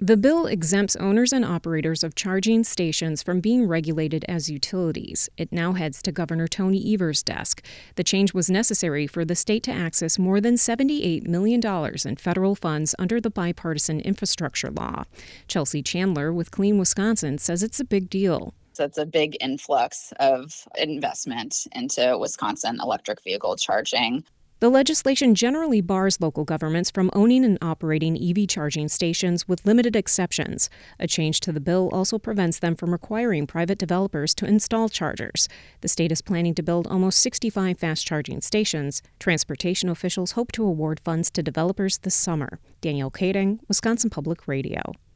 The bill exempts owners and operators of charging stations from being regulated as utilities. It now heads to Governor Tony Evers' desk. The change was necessary for the state to access more than $78 million in federal funds under the bipartisan infrastructure law. Chelsea Chandler with Clean Wisconsin says it's a big deal. So it's a big influx of investment into Wisconsin electric vehicle charging. The legislation generally bars local governments from owning and operating EV charging stations with limited exceptions. A change to the bill also prevents them from requiring private developers to install chargers. The state is planning to build almost 65 fast charging stations. Transportation officials hope to award funds to developers this summer. Danielle Kading, Wisconsin Public Radio.